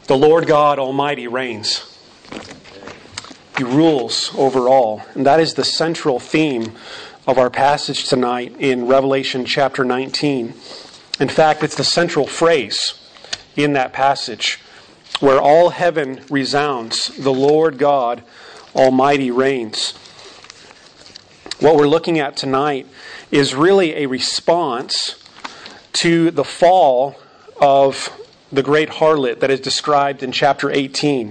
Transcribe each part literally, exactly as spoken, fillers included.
The Lord God Almighty reigns. He rules over all. And that is the central theme of our passage tonight in Revelation chapter nineteen. In fact, it's the central phrase in that passage where all heaven resounds. The Lord God Almighty reigns. What we're looking at tonight is really a response to the fall of the great harlot that is described in chapter eighteen.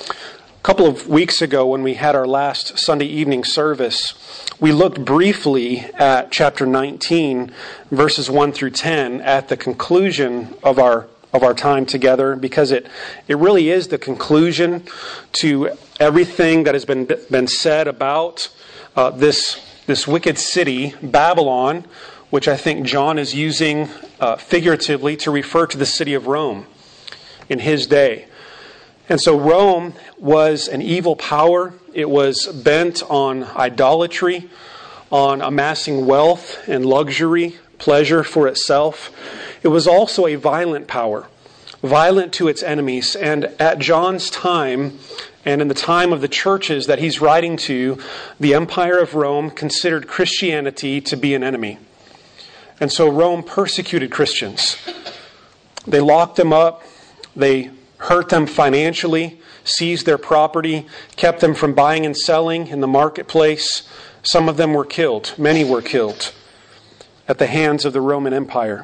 A couple of weeks ago when we had our last Sunday evening service, we looked briefly at chapter nineteen, verses one through ten, at the conclusion of our of our time together, because it, it really is the conclusion to everything that has been been said about uh, this this wicked city, Babylon, which I think John is using uh, figuratively to refer to the city of Rome in his day. And so Rome was an evil power. It was bent on idolatry, on amassing wealth and luxury, pleasure for itself. It was also a violent power, violent to its enemies. And at John's time, and in the time of the churches that he's writing to, the Empire of Rome considered Christianity to be an enemy. And so Rome persecuted Christians. They locked them up. They hurt them financially, seized their property, kept them from buying and selling in the marketplace. Some of them were killed. Many were killed at the hands of the Roman Empire.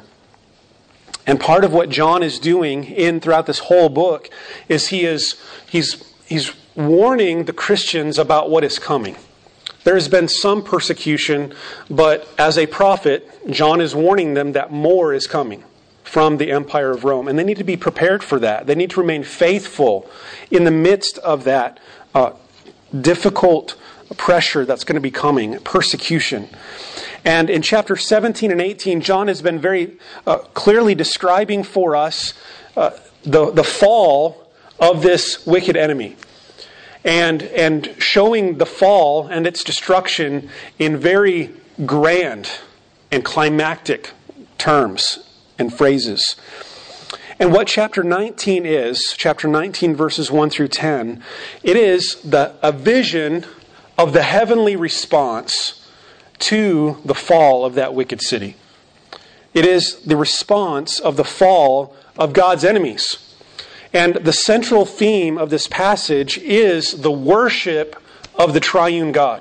And part of what John is doing in throughout this whole book is he is he's he's warning the Christians about what is coming. There has been some persecution, but as a prophet, John is warning them that more is coming from the Empire of Rome. And they need to be prepared for that. They need to remain faithful in the midst of that uh, difficult pressure that's going to be coming, persecution. And in chapter seventeen and eighteen, John has been very uh, clearly describing for us uh, the, the fall of this wicked enemy. And and showing the fall and its destruction in very grand and climactic terms and phrases. And what chapter nineteen is, chapter nineteen verses one through ten, it is the a vision of the heavenly response to the fall of that wicked city. It is the response of the fall of God's enemies. And the central theme of this passage is the worship of the triune God.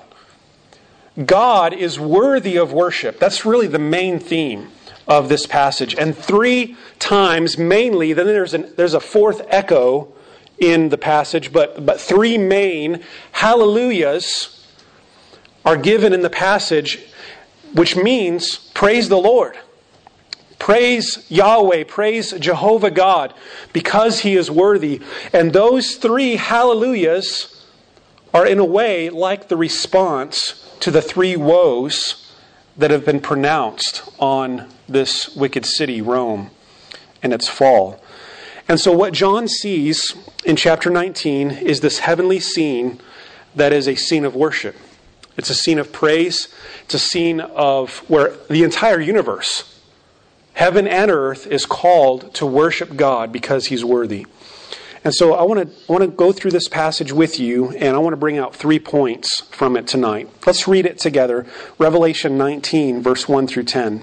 God is worthy of worship. That's really the main theme of this passage. And three times mainly, then there's an, there's a fourth echo in the passage, but, but three main hallelujahs are given in the passage, which means praise the Lord. Praise Yahweh, praise Jehovah God, because He is worthy. And those three hallelujahs are in a way like the response to the three woes that have been pronounced on this wicked city, Rome, and its fall. And so what John sees in chapter nineteen is this heavenly scene that is a scene of worship. It's a scene of praise. It's a scene of where the entire universe, heaven and earth, is called to worship God because He's worthy. And so I want to I want to go through this passage with you, and I want to bring out three points from it tonight. Let's read it together. Revelation nineteen, verse one through ten.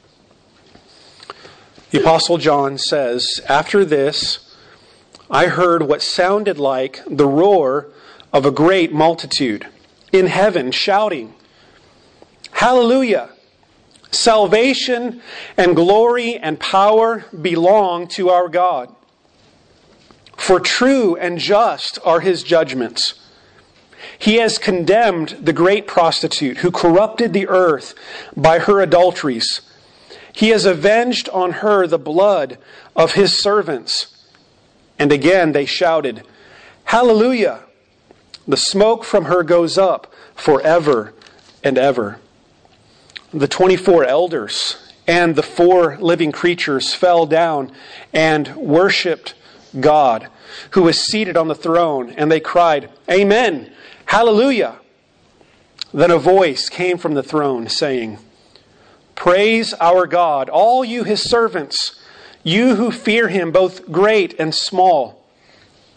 The Apostle John says, "After this, I heard what sounded like the roar of a great multitude in heaven shouting, 'Hallelujah! Salvation and glory and power belong to our God. For true and just are His judgments. He has condemned the great prostitute who corrupted the earth by her adulteries. He has avenged on her the blood of His servants.' And again they shouted, 'Hallelujah! The smoke from her goes up forever and ever.' The twenty-four elders and the four living creatures fell down and worshipped God, who was seated on the throne, and they cried, 'Amen! Hallelujah!' Then a voice came from the throne saying, 'Praise our God, all you His servants, you who fear Him, both great and small.'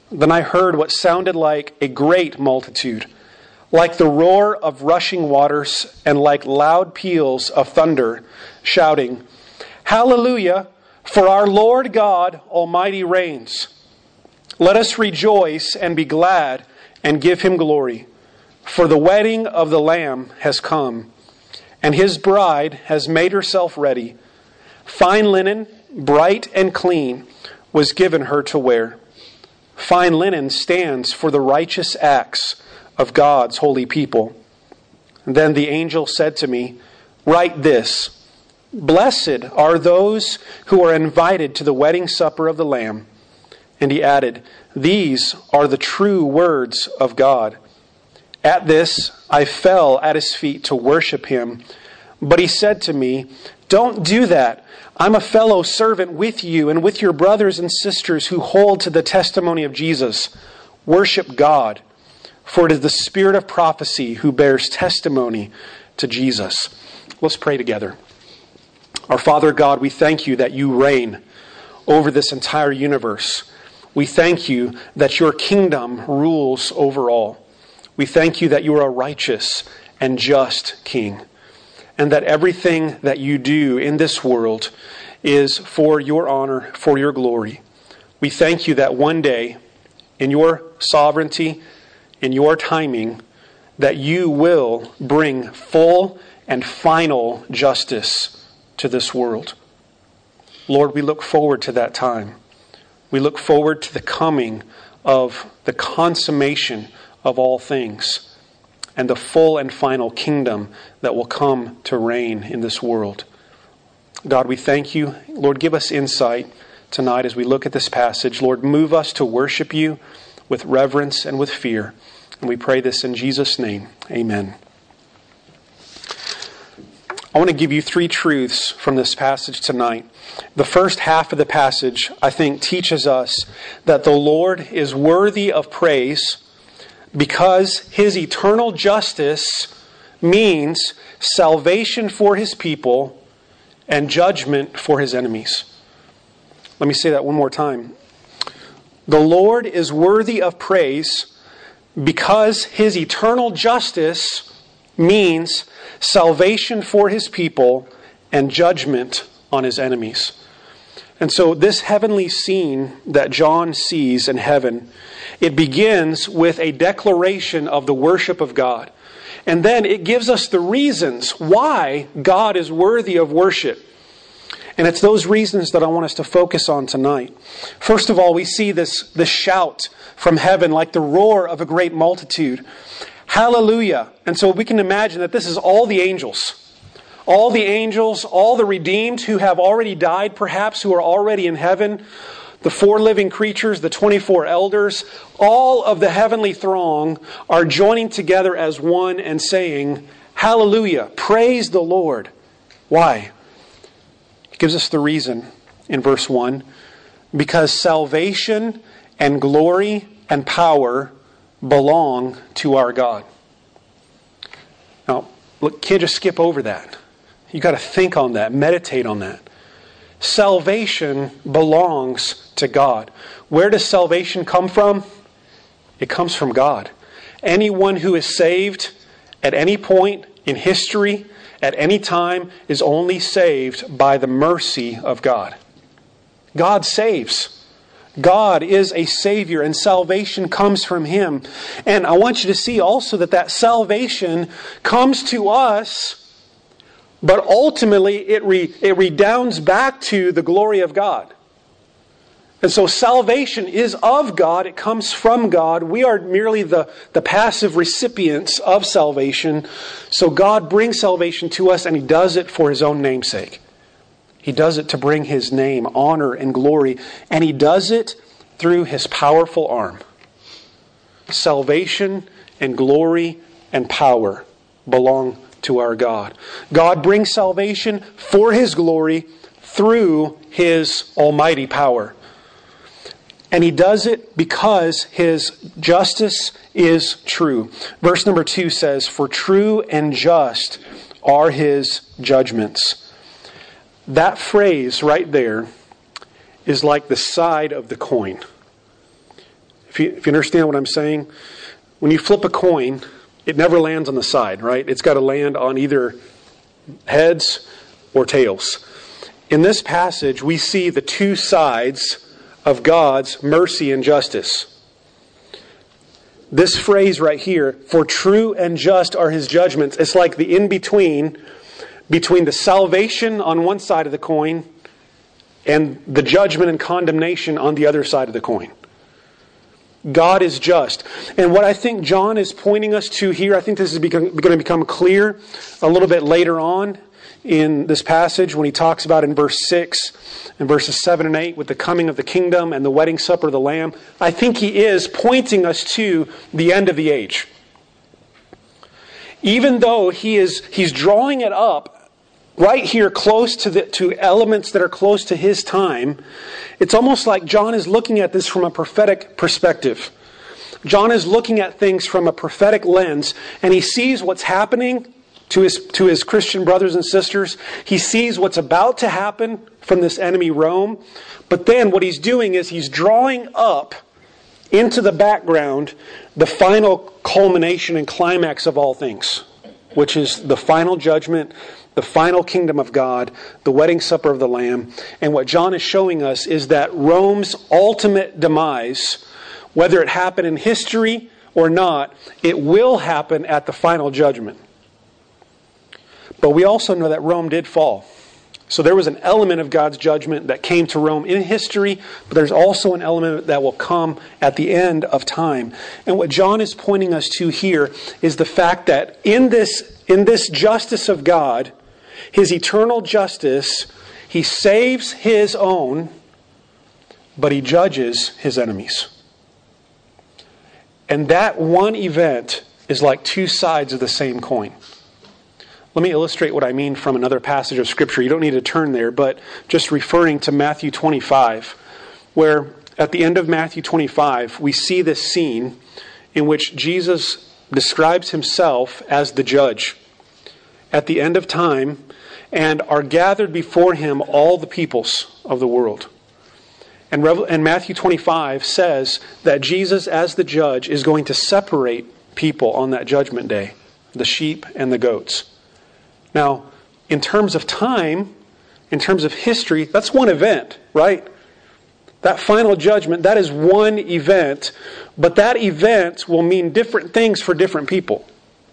Then I heard what sounded like a great multitude, like the roar of rushing waters and like loud peals of thunder, shouting, Hallelujah, for our Lord God Almighty reigns. Let us rejoice and be glad and give Him glory. For the wedding of the Lamb has come, and His bride has made herself ready. Fine linen, bright and clean, was given her to wear. Fine linen stands for the righteous acts of God's holy people. And then the angel said to me, Write this, Blessed are those who are invited to the wedding supper of the Lamb. And he added, These are the true words of God. At this, I fell at His feet to worship Him. But He said to me, Don't do that. I'm a fellow servant with you and with your brothers and sisters who hold to the testimony of Jesus. Worship God, for it is the spirit of prophecy who bears testimony to Jesus. Let's pray together. Our Father God, we thank You that You reign over this entire universe. We thank You that Your kingdom rules over all. We thank You that You are a righteous and just King, and that everything that You do in this world is for Your honor, for Your glory. We thank You that one day, in Your sovereignty, in Your timing, that You will bring full and final justice to this world. Lord, we look forward to that time. We look forward to the coming of the consummation of all things and the full and final kingdom that will come to reign in this world. God, we thank You. Lord, give us insight tonight as we look at this passage. Lord, move us to worship You with reverence and with fear. And we pray this in Jesus' name. Amen. I want to give you three truths from this passage tonight. The first half of the passage, I think, teaches us that the Lord is worthy of praise because His eternal justice means salvation for His people and judgment for His enemies. Let me say that one more time. The Lord is worthy of praise because His eternal justice means salvation for His people and judgment on His enemies. And so this heavenly scene that John sees in heaven, it begins with a declaration of the worship of God. And then it gives us the reasons why God is worthy of worship. And it's those reasons that I want us to focus on tonight. First of all, we see this, this shout from heaven like the roar of a great multitude. Hallelujah. And so we can imagine that this is all the angels. All the angels, all the redeemed who have already died, perhaps, who are already in heaven. The four living creatures, the twenty-four elders, all of the heavenly throng are joining together as one and saying, Hallelujah, praise the Lord. Why? He gives us the reason in verse one. Because salvation and glory and power belong to our God. Now, look, can't just skip over that. You've got to think on that, meditate on that. Salvation belongs to God. Where does salvation come from? It comes from God. Anyone who is saved at any point in history, at any time, is only saved by the mercy of God. God saves. God is a Savior, and salvation comes from Him. And I want you to see also that that salvation comes to us, but ultimately it, re, it redounds back to the glory of God. And so salvation is of God. It comes from God. We are merely the, the passive recipients of salvation. So God brings salvation to us, and He does it for His own name's sake. He does it to bring His name, honor, and glory. And He does it through His powerful arm. Salvation and glory and power belong to our God. God brings salvation for His glory through His almighty power. And He does it because His justice is true. Verse number two says, For true and just are His judgments. That phrase right there is like the side of the coin. If you, if you understand what I'm saying, when you flip a coin, it never lands on the side, right? It's got to land on either heads or tails. In this passage, we see the two sides of God's mercy and justice. This phrase right here, for true and just are His judgments, it's like the in-between, between the salvation on one side of the coin and the judgment and condemnation on the other side of the coin. God is just. And what I think John is pointing us to here, I think this is going to become clear a little bit later on in this passage when he talks about in verse six and verses seven and eight with the coming of the kingdom and the wedding supper of the Lamb. I think he is pointing us to the end of the age. Even though he is he's drawing it up right here close to the to elements that are close to his time, it's almost like John is looking at this from a prophetic perspective. John is looking at things from a prophetic lens, and he sees what's happening to his to his Christian brothers and sisters. He sees what's about to happen from this enemy Rome. But then what he's doing is he's drawing up into the background the final culmination and climax of all things, which is the final judgment, the final kingdom of God, the wedding supper of the Lamb. And what John is showing us is that Rome's ultimate demise, whether it happened in history or not, it will happen at the final judgment. But we also know that Rome did fall. So there was an element of God's judgment that came to Rome in history, but there's also an element that will come at the end of time. And what John is pointing us to here is the fact that in this, in this justice of God, His eternal justice, He saves His own, but He judges His enemies. And that one event is like two sides of the same coin. Let me illustrate what I mean from another passage of Scripture. You don't need to turn there, but just referring to Matthew twenty-five, where at the end of Matthew twenty-five, we see this scene in which Jesus describes Himself as the judge at the end of time, and are gathered before Him all the peoples of the world. And, Revel- and Matthew twenty-five says that Jesus, as the judge, is going to separate people on that judgment day, the sheep and the goats. Now, in terms of time, in terms of history, that's one event, right? That final judgment, that is one event, but that event will mean different things for different people.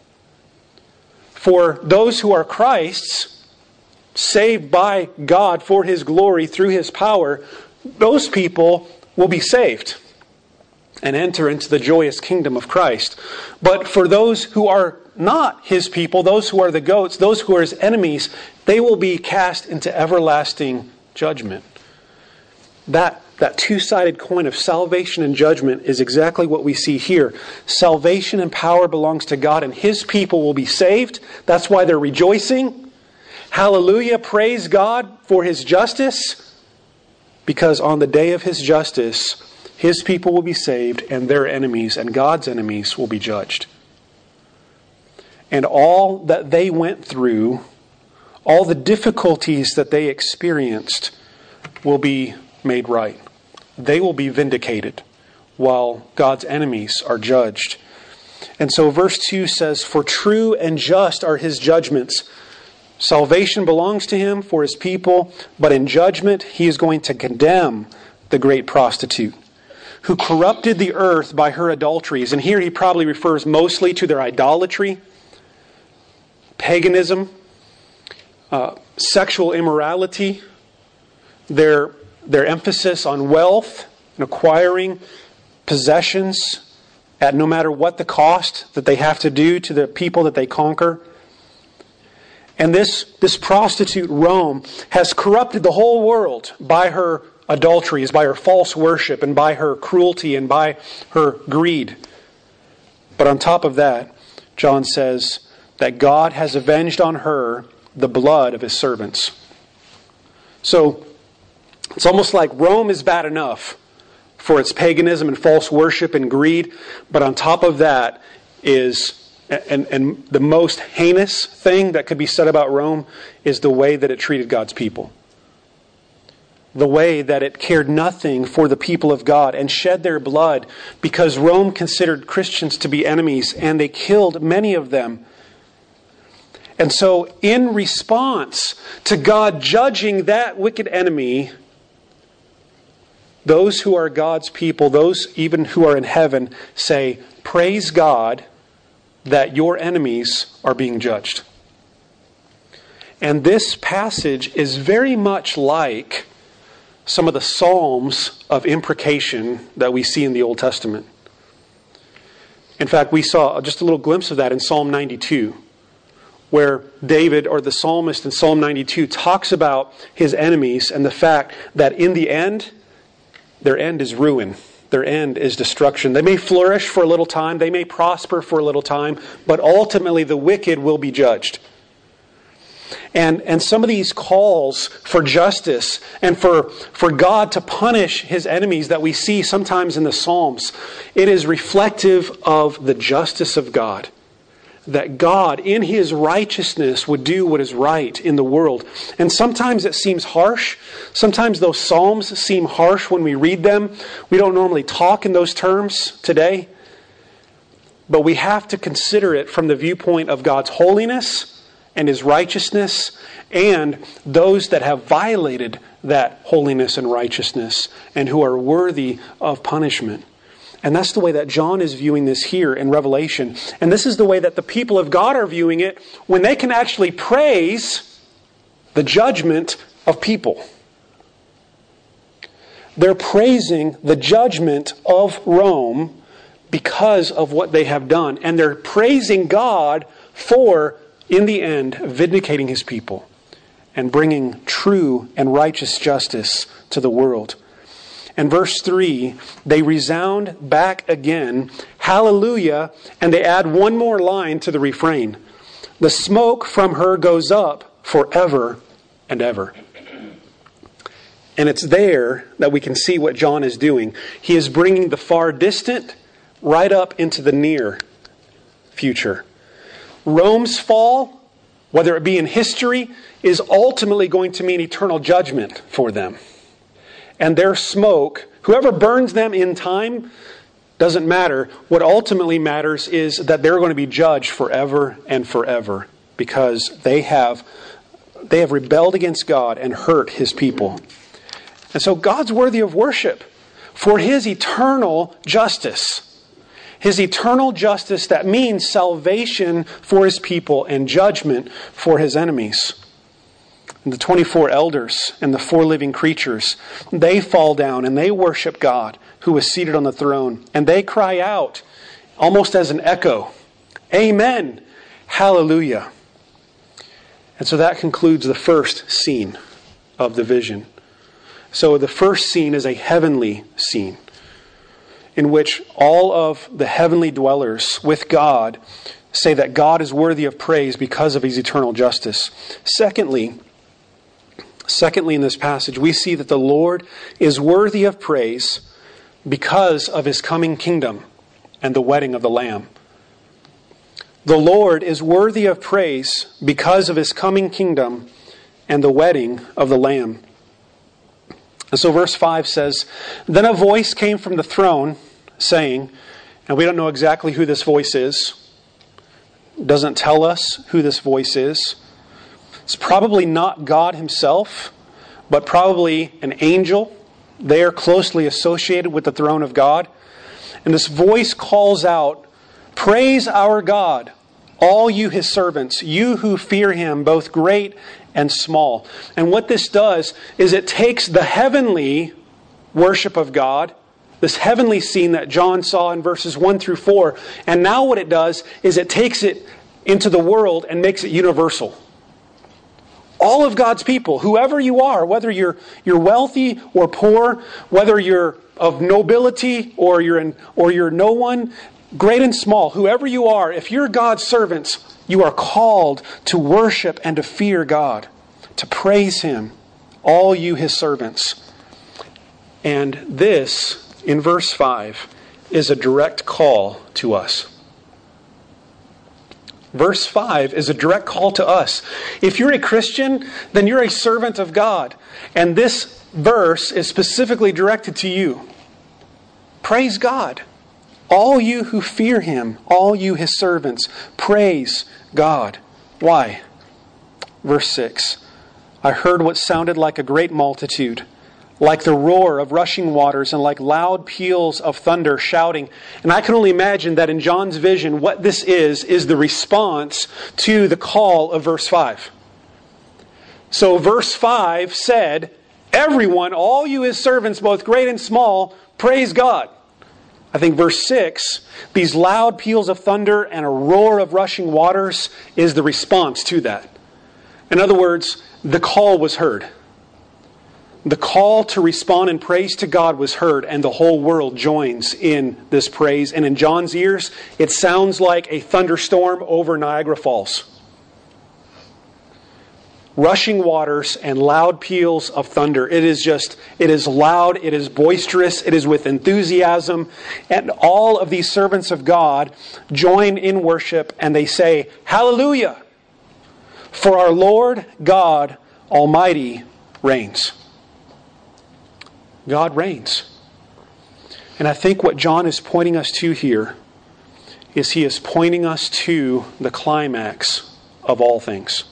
For those who are Christ's, saved by God for His glory through His power, those people will be saved and enter into the joyous kingdom of Christ. But for those who are not His people, those who are the goats, those who are His enemies, they will be cast into everlasting judgment. That, that two-sided coin of salvation and judgment is exactly what we see here. Salvation and power belongs to God, and His people will be saved. That's why they're rejoicing. Hallelujah, praise God for His justice, because on the day of His justice, His people will be saved, and their enemies and God's enemies will be judged. And all that they went through, all the difficulties that they experienced, will be made right. They will be vindicated, while God's enemies are judged. And so verse two says, for true and just are His judgments. Salvation belongs to Him for His people, but in judgment He is going to condemn the great prostitute, who corrupted the earth by her adulteries. And here he probably refers mostly to their idolatry, paganism, uh, sexual immorality, their, their emphasis on wealth and acquiring possessions at no matter what the cost that they have to do to the people that they conquer. And this, this prostitute, Rome, has corrupted the whole world by her adulteries, by her false worship, and by her cruelty, and by her greed. But on top of that, John says that God has avenged on her the blood of His servants. So, it's almost like Rome is bad enough for its paganism and false worship and greed, but on top of that is, and, and the most heinous thing that could be said about Rome is the way that it treated God's people. the way that it cared nothing for the people of God and shed their blood because Rome considered Christians to be enemies, and they killed many of them. And so in response to God judging that wicked enemy, those who are God's people, those even who are in heaven, say, "Praise God that your enemies are being judged." And this passage is very much like some of the Psalms of imprecation that we see in the Old Testament. In fact, we saw just a little glimpse of that in Psalm ninety-two, where David, or the psalmist in Psalm ninety-two, talks about his enemies and the fact that in the end, their end is ruin. Their end is destruction. They may flourish for a little time, they may prosper for a little time, but ultimately the wicked will be judged. And, and some of these calls for justice and for, for God to punish His enemies that we see sometimes in the Psalms, it is reflective of the justice of God. That God, in His righteousness, would do what is right in the world. And sometimes it seems harsh. Sometimes those Psalms seem harsh when we read them. We don't normally talk in those terms today. But we have to consider it from the viewpoint of God's holiness and His righteousness, and those that have violated that holiness and righteousness and who are worthy of punishment. And that's the way that John is viewing this here in Revelation. And this is the way that the people of God are viewing it when they can actually praise the judgment of people. They're praising the judgment of Rome because of what they have done. And they're praising God for, in the end, vindicating His people and bringing true and righteous justice to the world. And verse three, they resound back again, hallelujah, and they add one more line to the refrain. The smoke from her goes up forever and ever. And it's there that we can see what John is doing. He is bringing the far distant right up into the near future. Rome's fall, whether it be in history, is ultimately going to mean eternal judgment for them. And their smoke, whoever burns them in time, doesn't matter. What ultimately matters is that they're going to be judged forever and forever because they have, they have rebelled against God and hurt His people. And so God's worthy of worship for His eternal justice. His eternal justice that means salvation for His people and judgment for His enemies. And the twenty-four elders and the four living creatures, they fall down and they worship God who is seated on the throne. And they cry out, almost as an echo, Amen, Hallelujah. And so that concludes the first scene of the vision. So the first scene is a heavenly scene in which all of the heavenly dwellers with God say that God is worthy of praise because of His eternal justice. Secondly, Secondly, in this passage, we see that the Lord is worthy of praise because of His coming kingdom and the wedding of the Lamb. The Lord is worthy of praise because of His coming kingdom and the wedding of the Lamb. And so verse five says, Then a voice came from the throne saying, and we don't know exactly who this voice is. It doesn't tell us who this voice is. It's probably not God Himself, but probably an angel there closely associated with the throne of God. And this voice calls out, Praise our God, all you His servants, you who fear Him, both great and small. And what this does is it takes the heavenly worship of God, this heavenly scene that John saw in verses one through four, and now what it does is it takes it into the world and makes it universal. All of God's people, whoever you are, whether you're you're wealthy or poor, whether you're of nobility or you're in, or you're no one, great and small, whoever you are, if you're God's servants, you are called to worship and to fear God, to praise Him, all you His servants. And this, in verse five, is a direct call to us. Verse five is a direct call to us. If you're a Christian, then you're a servant of God. And this verse is specifically directed to you. Praise God. All you who fear Him, all you His servants, praise God. Why? Verse six. I heard what sounded like a great multitude, like the roar of rushing waters and like loud peals of thunder shouting. And I can only imagine that in John's vision, what this is, is the response to the call of verse five. So verse five said, everyone, all you His servants, both great and small, praise God. I think verse six, these loud peals of thunder and a roar of rushing waters is the response to that. In other words, the call was heard. The call to respond in praise to God was heard, and the whole world joins in this praise. And in John's ears, it sounds like a thunderstorm over Niagara Falls. Rushing waters and loud peals of thunder. It is just, it is loud, it is boisterous, it is with enthusiasm. And all of these servants of God join in worship and they say, Hallelujah! For our Lord God Almighty reigns. God reigns. And I think what John is pointing us to here is he is pointing us to the climax of all things.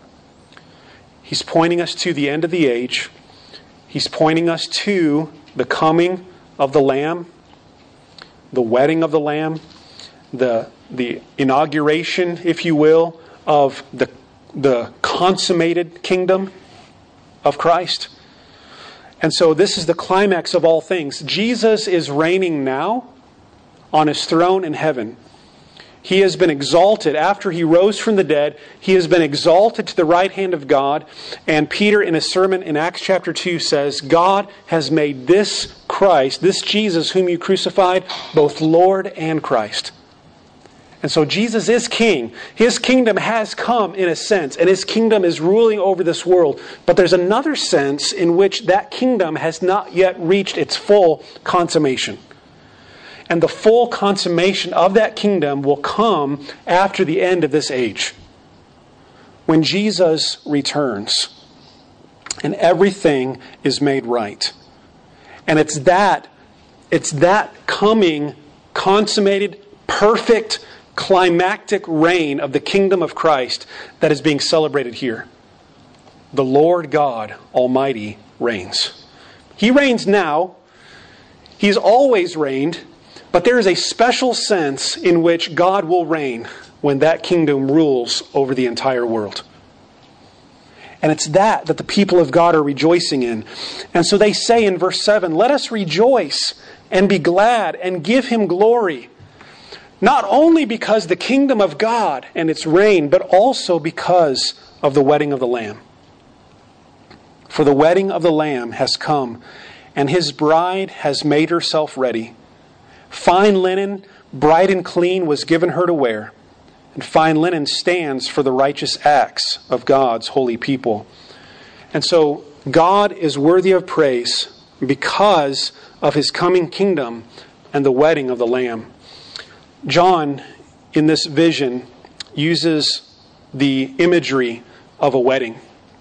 He's pointing us to the end of the age. He's pointing us to the coming of the Lamb, the wedding of the Lamb, the, the inauguration, if you will, of the, the consummated kingdom of Christ. And so this is the climax of all things. Jesus is reigning now on His throne in heaven. He has been exalted after He rose from the dead. He has been exalted to the right hand of God. And Peter in a sermon in Acts chapter two says, God has made this Christ, this Jesus whom you crucified, both Lord and Christ. And so Jesus is king. His kingdom has come in a sense, and His kingdom is ruling over this world. But there's another sense in which that kingdom has not yet reached its full consummation. And the full consummation of that kingdom will come after the end of this age, when Jesus returns and everything is made right. And it's that, it's that coming, consummated, perfect, climactic reign of the kingdom of Christ that is being celebrated here. The Lord God Almighty reigns. He reigns now. He's always reigned. But there is a special sense in which God will reign when that kingdom rules over the entire world. And it's that that the people of God are rejoicing in. And so they say in verse seven, let us rejoice and be glad and give Him glory. Not only because the kingdom of God and its reign, but also because of the wedding of the Lamb. For the wedding of the Lamb has come, and His bride has made herself ready. Fine linen, bright and clean, was given her to wear. And fine linen stands for the righteous acts of God's holy people. And so God is worthy of praise because of His coming kingdom and the wedding of the Lamb. John, in this vision, uses the imagery of a wedding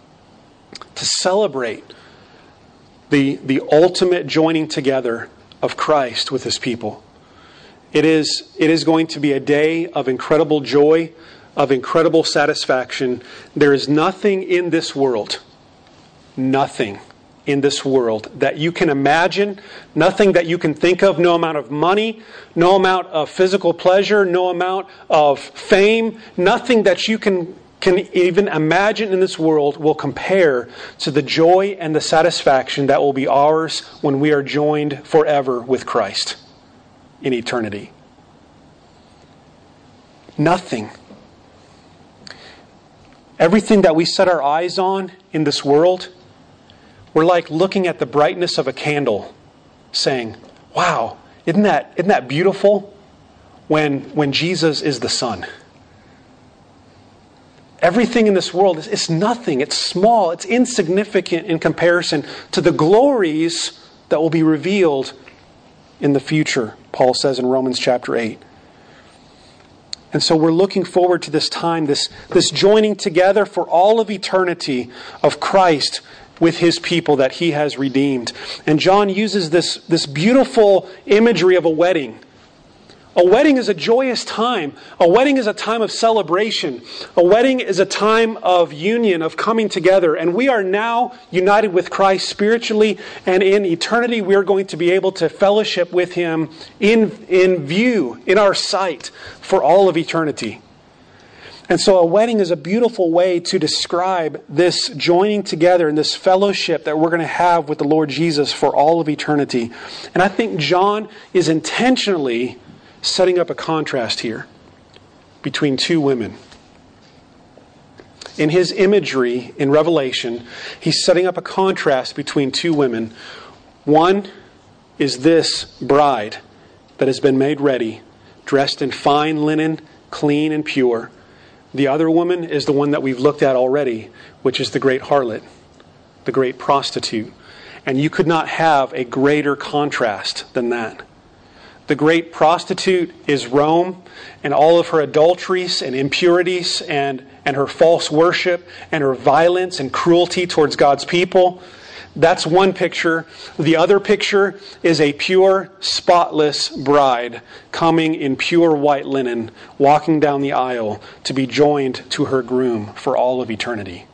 to celebrate the, the ultimate joining together of Christ with His people. It is, it is going to be a day of incredible joy, of incredible satisfaction. There is nothing in this world, nothing in this world that you can imagine, nothing that you can think of, no amount of money, no amount of physical pleasure, no amount of fame, nothing that you can, can even imagine in this world will compare to the joy and the satisfaction that will be ours when we are joined forever with Christ in eternity. Nothing. Everything that we set our eyes on in this world, we're like looking at the brightness of a candle, saying, wow, isn't that, isn't that beautiful when, when Jesus is the sun? Everything in this world is it's nothing. It's small. It's insignificant in comparison to the glories that will be revealed in the future, Paul says in Romans chapter eight. And so we're looking forward to this time, this, this joining together for all of eternity of Christ with His people that He has redeemed. And John uses this, this beautiful imagery of a wedding. A wedding is a joyous time. A wedding is a time of celebration. A wedding is a time of union, of coming together. And we are now united with Christ spiritually, and in eternity we are going to be able to fellowship with Him in, in view, in our sight, for all of eternity. And so a wedding is a beautiful way to describe this joining together and this fellowship that we're going to have with the Lord Jesus for all of eternity. And I think John is intentionally setting up a contrast here between two women. In his imagery in Revelation, he's setting up a contrast between two women. One is this bride that has been made ready, dressed in fine linen, clean and pure. The other woman is the one that we've looked at already, which is the great harlot, the great prostitute. And you could not have a greater contrast than that. The great prostitute is Rome and all of her adulteries and impurities and, and her false worship and her violence and cruelty towards God's people. That's one picture. The other picture is a pure, spotless bride coming in pure white linen, walking down the aisle to be joined to her groom for all of eternity.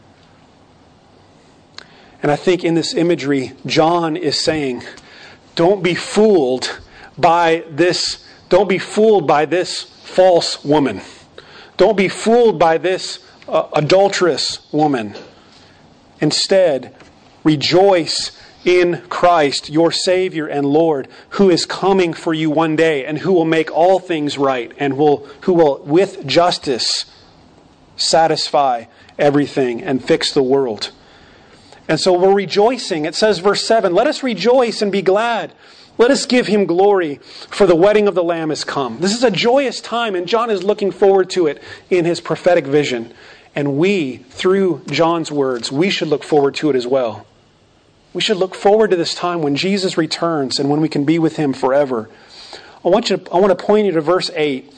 And I think in this imagery, John is saying, don't be fooled by this, don't be fooled by this false woman. Don't be fooled by this uh, adulterous woman. Instead, rejoice in Christ, your Savior and Lord, who is coming for you one day and who will make all things right and will, who will, with justice, satisfy everything and fix the world. And so we're rejoicing. It says, verse seven, let us rejoice and be glad. Let us give Him glory, for the wedding of the Lamb has come. This is a joyous time, and John is looking forward to it in his prophetic vision. And we, through John's words, we should look forward to it as well. We should look forward to this time when Jesus returns and when we can be with Him forever. I want you to, I want to point you to verse eight,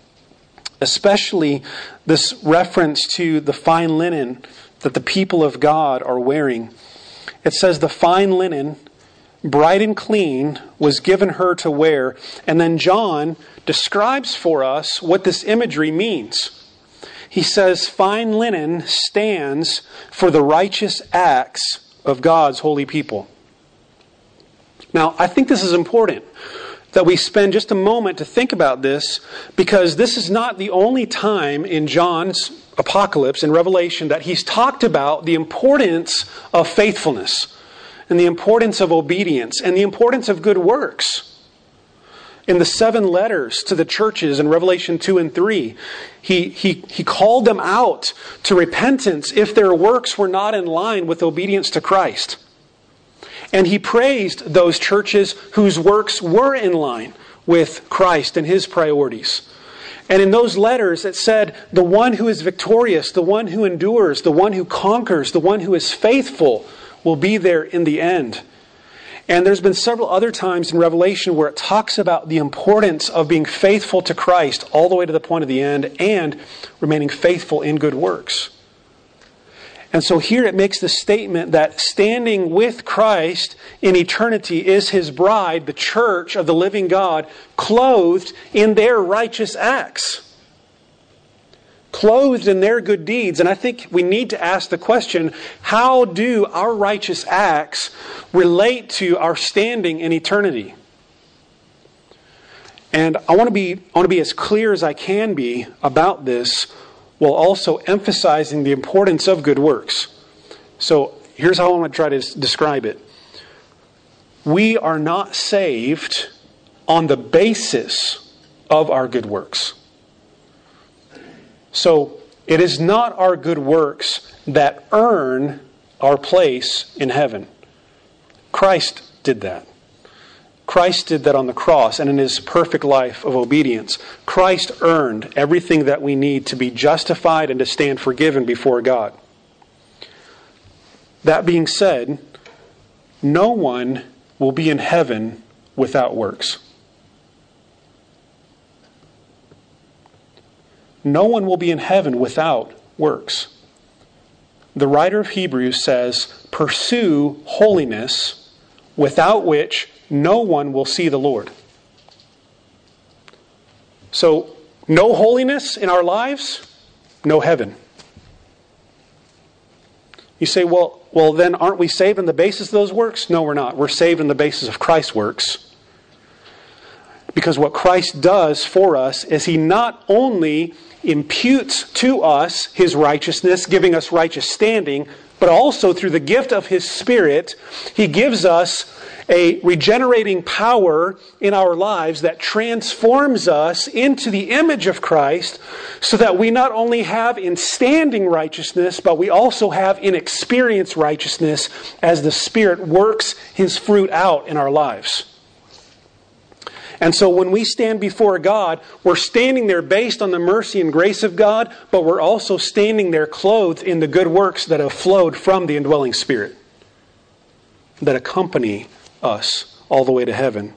especially this reference to the fine linen that the people of God are wearing. It says the fine linen, bright and clean, was given her to wear. And then John describes for us what this imagery means. He says, fine linen stands for the righteous acts of God's holy people. Now, I think this is important that we spend just a moment to think about this, because this is not the only time in John's apocalypse, in Revelation, that he's talked about the importance of faithfulness and the importance of obedience and the importance of good works. In the seven letters to the churches in Revelation two and three, he, he, he called them out to repentance if their works were not in line with obedience to Christ. And he praised those churches whose works were in line with Christ and His priorities. And in those letters it said, the one who is victorious, the one who endures, the one who conquers, the one who is faithful will be there in the end. And there's been several other times in Revelation where it talks about the importance of being faithful to Christ all the way to the point of the end and remaining faithful in good works. And so here it makes the statement that standing with Christ in eternity is His bride, the church of the living God, clothed in their righteous acts. Clothed in their good deeds. And I think we need to ask the question, how do our righteous acts relate to our standing in eternity? And I want to be, I want to be as clear as I can be about this, while also emphasizing the importance of good works. So here's how I want to try to describe it. We are not saved on the basis of our good works. So it is not our good works that earn our place in heaven. Christ did that. Christ did that on the cross and in His perfect life of obedience. Christ earned everything that we need to be justified and to stand forgiven before God. That being said, no one will be in heaven without works. no one will be in heaven without works. The writer of Hebrews says, pursue holiness, without which no one will see the Lord. So, no holiness in our lives, no heaven. You say, well, well, then aren't we saved on the basis of those works? No, we're not. We're saved on the basis of Christ's works. Because what Christ does for us is He not only imputes to us His righteousness, giving us righteous standing, but also through the gift of His Spirit, He gives us a regenerating power in our lives that transforms us into the image of Christ, so that we not only have in standing righteousness, but we also have in experience righteousness as the Spirit works His fruit out in our lives. And so when we stand before God, we're standing there based on the mercy and grace of God, but we're also standing there clothed in the good works that have flowed from the indwelling Spirit that accompany us all the way to heaven.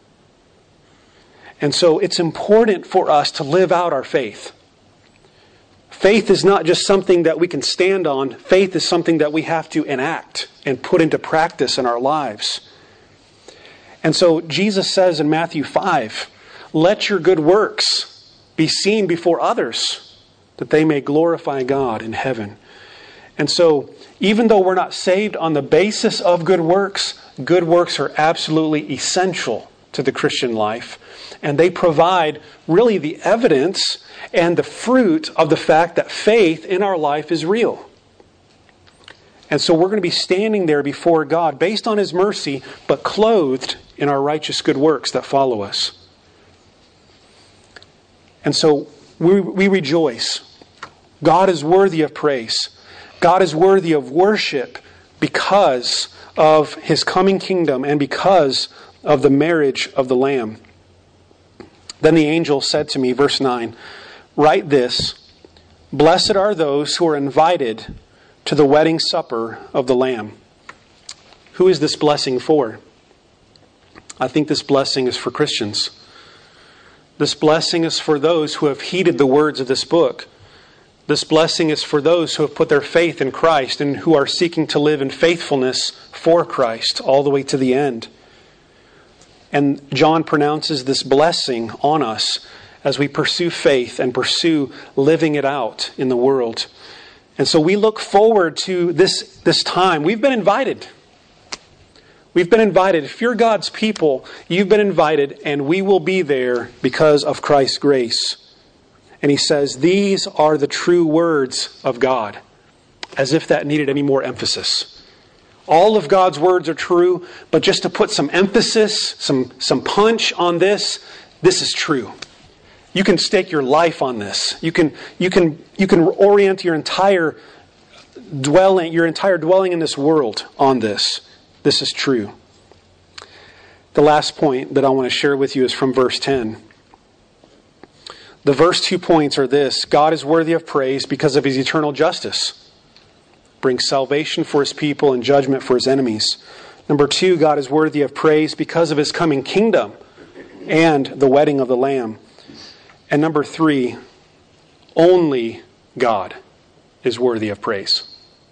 And so it's important for us to live out our faith. Faith is not just something that we can stand on. Faith is something that we have to enact and put into practice in our lives. And so Jesus says in Matthew five, let your good works be seen before others, that they may glorify God in heaven. And so, even though we're not saved on the basis of good works, good works are absolutely essential to the Christian life. And they provide really the evidence and the fruit of the fact that faith in our life is real. And so we're going to be standing there before God based on His mercy, but clothed in our righteous good works that follow us. And so we, we rejoice. God is worthy of praise. God is worthy of worship because of His coming kingdom and because of the marriage of the Lamb. Then the angel said to me, verse nine, write this, blessed are those who are invited to the wedding supper of the Lamb. Who is this blessing for? I think this blessing is for Christians. This blessing is for those who have heeded the words of this book. This blessing is for those who have put their faith in Christ and who are seeking to live in faithfulness for Christ all the way to the end. And John pronounces this blessing on us as we pursue faith and pursue living it out in the world. And so we look forward to this, this time. We've been invited. We've been invited. If you're God's people, you've been invited, and we will be there because of Christ's grace. And he says, these are the true words of God. As if that needed any more emphasis. All of God's words are true, but just to put some emphasis, some, some punch on this, this is true. You can stake your life on this. You can, you can, you can orient your entire dwelling, your entire dwelling in this world on this. This is true. The last point that I want to share with you is from verse ten. The verse two points are this: God is worthy of praise because of His eternal justice. Brings salvation for His people and judgment for His enemies. Number two, God is worthy of praise because of His coming kingdom and the wedding of the Lamb. And number three, only God is worthy of praise.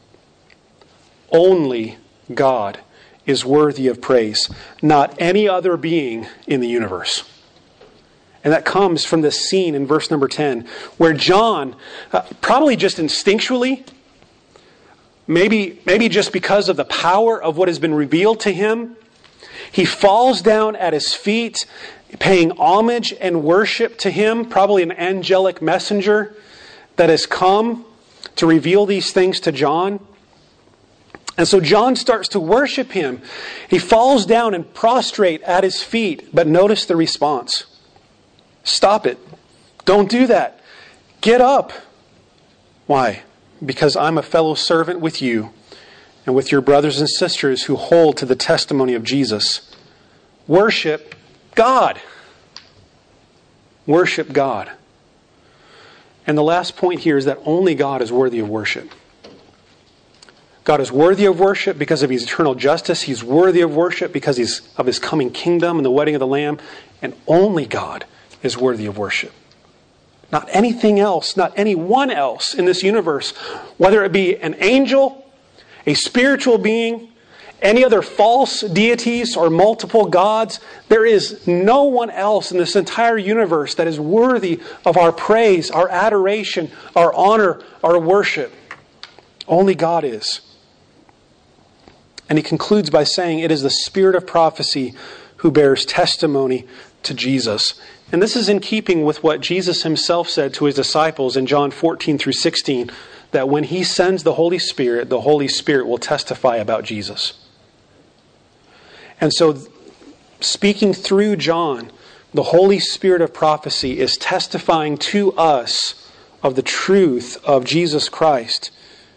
Only God is worthy of praise. Not any other being in the universe. And that comes from this scene in verse number ten, where John, uh, probably just instinctually, maybe, maybe just because of the power of what has been revealed to him, he falls down at His feet, paying homage and worship to Him, probably an angelic messenger that has come to reveal these things to John. And so John starts to worship Him. He falls down and prostrate at His feet, but notice the response. Stop it. Don't do that. Get up. Why? Because I'm a fellow servant with you and with your brothers and sisters who hold to the testimony of Jesus. Worship God. Worship God. And the last point here is that only God is worthy of worship. God is worthy of worship because of His eternal justice. He's worthy of worship because he's, of His coming kingdom and the wedding of the Lamb. And only God is worthy of worship. Not anything else, not anyone else in this universe, whether it be an angel, a spiritual being, any other false deities or multiple gods. There is no one else in this entire universe that is worthy of our praise, our adoration, our honor, our worship. Only God is. And he concludes by saying, it is the spirit of prophecy who bears testimony to Jesus. And this is in keeping with what Jesus himself said to his disciples in John fourteen through sixteen, that when he sends the Holy Spirit, the Holy Spirit will testify about Jesus. And so, speaking through John, the Holy Spirit of prophecy is testifying to us of the truth of Jesus Christ.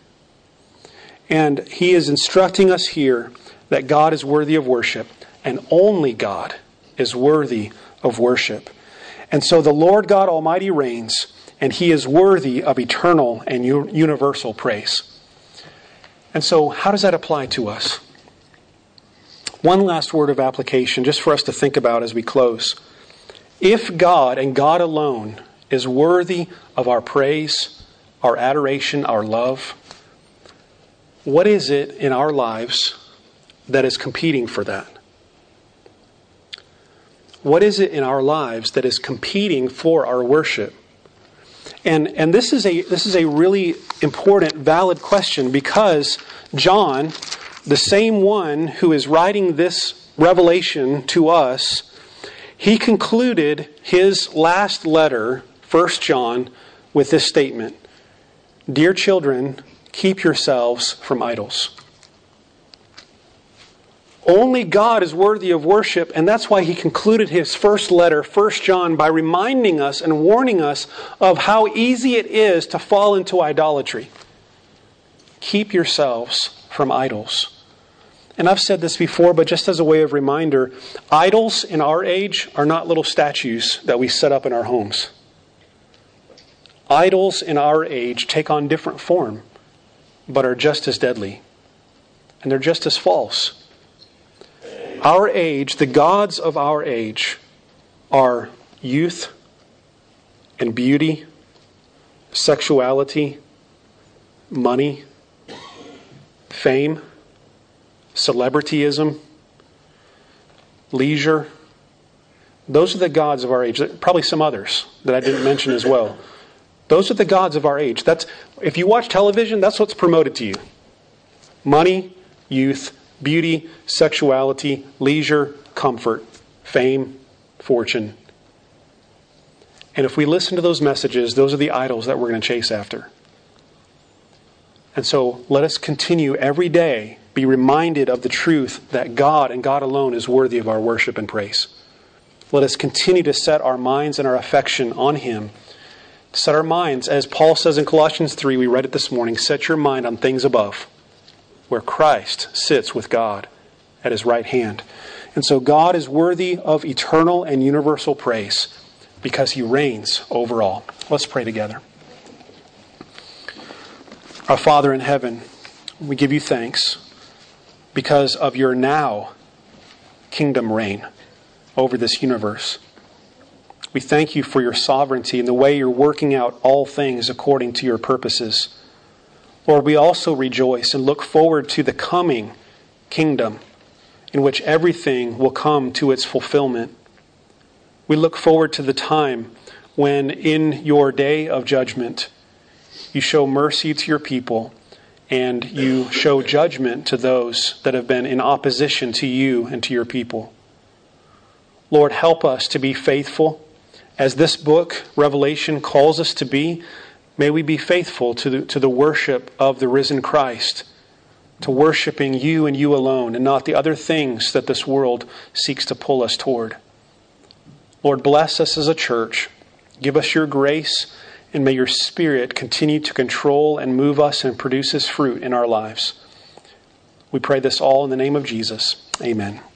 And he is instructing us here that God is worthy of worship, and only God is worthy of worship. And so the Lord God Almighty reigns, and he is worthy of eternal and universal praise. And so how does that apply to us? One last word of application, just for us to think about as we close. If God and God alone is worthy of our praise, our adoration, our love, what is it in our lives that is competing for that? What is it in our lives that is competing for our worship? And and this is a this is a really important, valid question, because John, the same one who is writing this revelation to us, he concluded his last letter, First John, with this statement: "Dear children, keep yourselves from idols." Only God is worthy of worship, and that's why he concluded his first letter, First John, by reminding us and warning us of how easy it is to fall into idolatry. Keep yourselves from idols. And I've said this before, but just as a way of reminder, idols in our age are not little statues that we set up in our homes. Idols in our age take on different form, but are just as deadly. And they're just as false. Our age, the gods of our age, are youth and beauty, sexuality, money, fame, celebrityism, leisure. Those are the gods of our age. Probably some others that I didn't mention as well. Those are the gods of our age. That's, if you watch television, that's what's promoted to you. Money, youth, beauty, sexuality, leisure, comfort, fame, fortune. And if we listen to those messages, those are the idols that we're going to chase after. And so let us continue every day, be reminded of the truth that God and God alone is worthy of our worship and praise. Let us continue to set our minds and our affection on Him. Set our minds, as Paul says in Colossians three, we read it this morning, set your mind on things above, where Christ sits with God at His right hand. And so God is worthy of eternal and universal praise because He reigns over all. Let's pray together. Our Father in heaven, we give you thanks because of your now kingdom reign over this universe. We thank you for your sovereignty and the way you're working out all things according to your purposes. Lord, we also rejoice and look forward to the coming kingdom in which everything will come to its fulfillment. We look forward to the time when in your day of judgment, you show mercy to your people and you show judgment to those that have been in opposition to you and to your people. Lord, help us to be faithful. As this book, Revelation, calls us to be, may we be faithful to the, to the worship of the risen Christ, to worshiping you and you alone and not the other things that this world seeks to pull us toward. Lord, bless us as a church. Give us your grace, and may your Spirit continue to control and move us and produce His fruit in our lives. We pray this all in the name of Jesus. Amen.